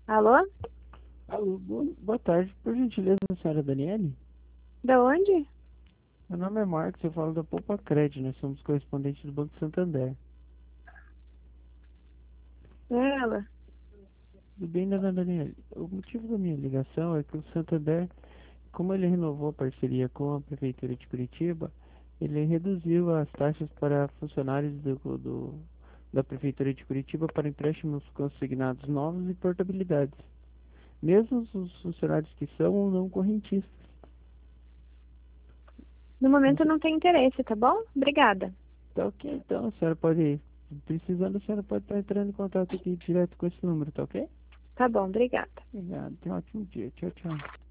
Alô? Alô, boa tarde. Por gentileza, a senhora Daniele? Da onde? Meu nome é Marcos, eu falo da Poupa Cred, nós somos correspondentes do Banco Santander. É ela. Tudo bem, dona Daniele? O motivo da minha ligação é que o Santander, como ele renovou a parceria com a Prefeitura de Curitiba, ele reduziu as taxas para funcionários da Prefeitura de Curitiba para empréstimos consignados novos e portabilidades, mesmo os funcionários que são ou não correntistas. No Não momento sei- não tem interesse, tá bom? Obrigada. Tá ok, então a senhora pode, precisando, a senhora pode estar entrando em contato aqui direto com esse número, tá ok? Tá bom, obrigada. Obrigado, tenha um ótimo dia. Tchau, tchau.